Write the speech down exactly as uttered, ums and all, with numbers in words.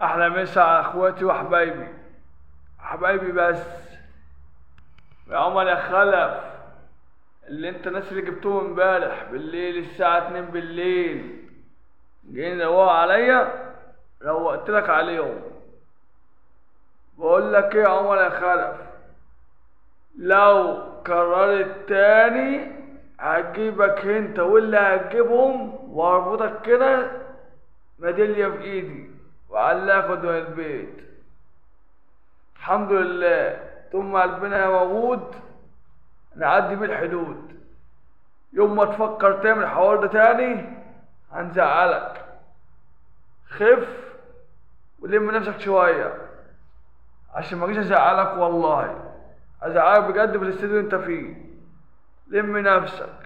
احلى مسا على اخواتي وحبايبي، حبايبي بس يا عمر يا خلف. اللي انت الناس اللي جبتوهم امبارح بالليل الساعة اتنين بالليل جايين يروقوا عليا، روقت لك عليهم. بقول لك ايه يا عمر يا خلف، لو كررت تاني هجيبك انت واللي هتجيبهم واربطك كده ميدالية في ايدي وعلقك قدام البيت. الحمد لله طول ما قلبنا موجود نعدي بيه الحدود. يوم ما تفكر تعمل الحوار ده تاني هنزعلك. خف ولم نفسك شوية عشان ما اجيش ازعلك، والله ازعلك بجد في الاستديو اللي انت فيه. لم نفسك.